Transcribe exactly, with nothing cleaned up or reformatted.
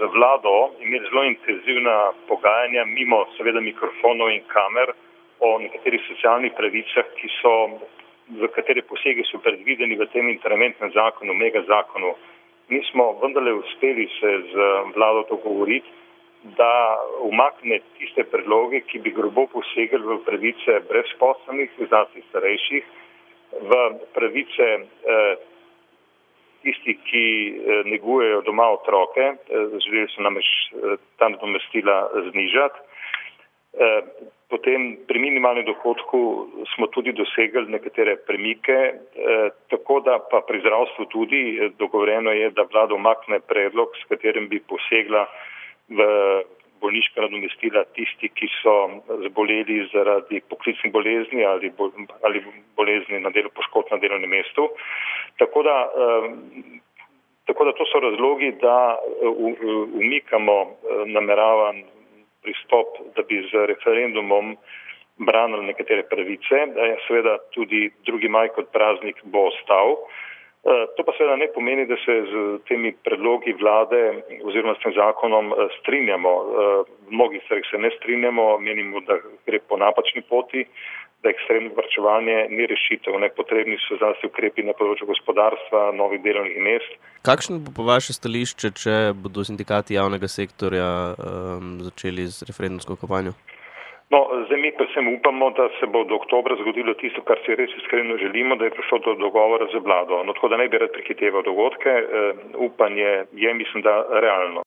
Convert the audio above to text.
vlado imeli zelo intenzivna pogajanja mimo seveda mikrofonov in kamer o nekaterih socialnih pravicah, ki so, v katere posege so predvideni v tem interventnem zakonu, mega zakonu. Mi smo vendarle uspeli se z vlado dogovoriti, da umakne tiste predloge, ki bi grobo posegali v pravice brezposelnih, zlasti starejših, v pravice eh, tisti, ki eh, negujejo doma otroke, eh, želeli so namreč eh, ta nadomestila znižati. Eh, potem pri minimalnem dohodku smo tudi dosegli nekatere premike, eh, tako da pa pri zdravstvu tudi eh, dogovoreno je, da vlada umakne predlog, s katerim bi posegla v bolniška nadomestila tisti, ki so zboleli zaradi poklicnih bolezni ali, bo, ali bolezni na delu, poškodb na delovnem mestu. Tako da, eh, tako da to so razlogi, da umikamo nameravan pristop, da bi z referendumom branili nekatere pravice. Seveda tudi drugi maj kot praznik bo ostal. To pa seveda ne pomeni, da se z temi predlogi vlade oziroma s tem zakonom strinjamo. V mnogih stvareh se ne strinjamo, menimo, da gre po napačni poti, da ekstremno varčevanje ni rešitev, nepotrebni so zlasti ukrepi na področju gospodarstva, novih delovnih mest. Kakšno bo po vaše stališče, če bodo sindikati javnega sektorja um, začeli z referendumsko kampanjo? No, zdaj mi predvsem upamo, da se bo do oktobra zgodilo tisto, kar si res iskreno želimo, da je prišlo do dogovora z vlado. No, tako da ne bi rad prehiteval dogodke, uh, upanje je, mislim, da realno.